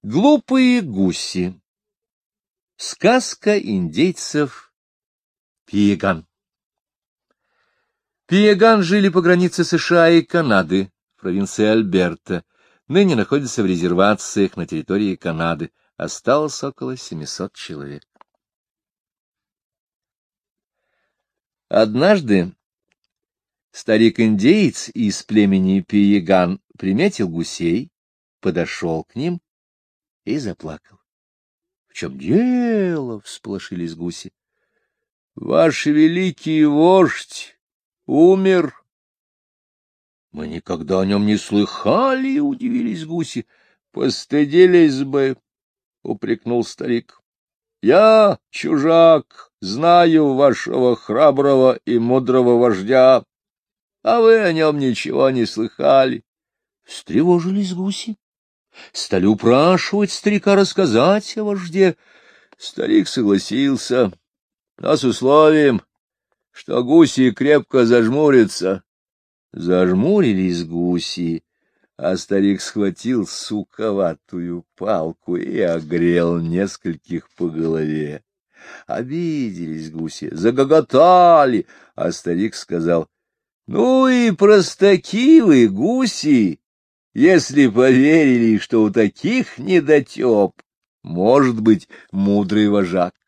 Глупые гуси. Сказка индейцев Пиеган. Пиеган жили по границе США и Канады, в провинции Альберта. Ныне находятся в резервациях на территории Канады. Осталось около 700 человек. Однажды старик-индеец из племени Пиеган приметил гусей, подошел к ним и заплакал. — В чем дело? — всполошились гуси. — Ваш великий вождь умер. — Мы никогда о нем не слыхали, — удивились гуси. — Постыдились бы, — упрекнул старик. — Я, чужак, знаю вашего храброго и мудрого вождя, а вы о нем ничего не слыхали. Встревожились гуси. Стали упрашивать старика рассказать о вожде. Старик согласился, но с условием, что гуси крепко зажмурятся. Зажмурились гуси, а старик схватил суковатую палку и огрел нескольких по голове. Обиделись гуси, загоготали, а старик сказал: — Ну и простаки вы, гуси! Если поверили, что у таких недотеп может быть мудрый вожак.